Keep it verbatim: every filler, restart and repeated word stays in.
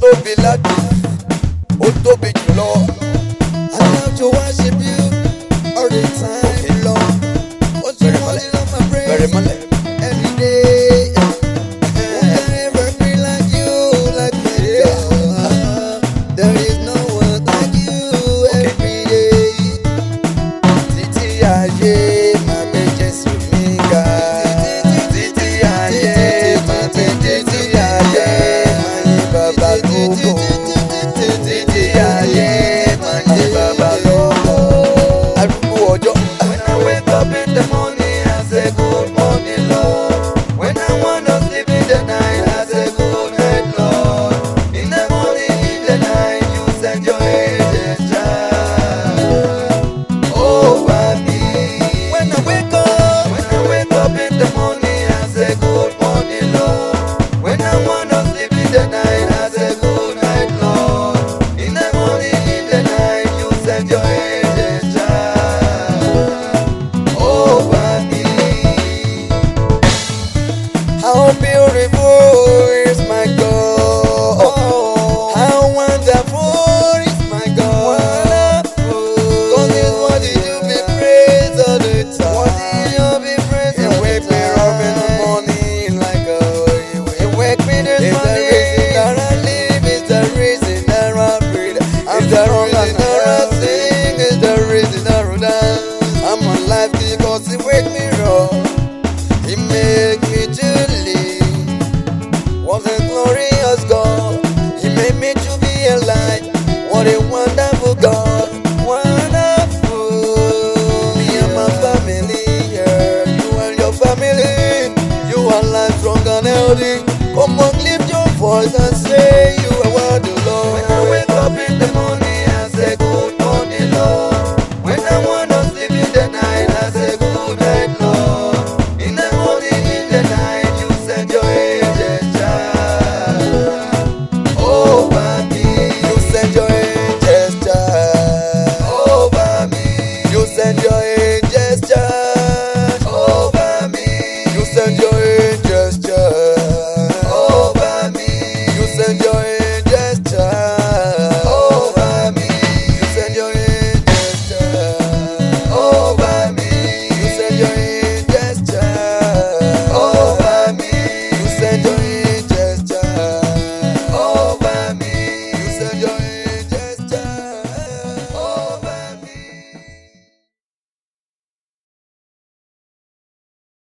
tóbi ládùn, ó tóbi jùlọ. I love to worship you all the time, Lord. What's your holding on my praise every day? Will I ever be like you, like my God? There is no one like you every day. Títí ayé máa gbé Jésù mi ga. Títí ayé máa gbé Jésù mi ga. Ayé máa yí bàbá lógo.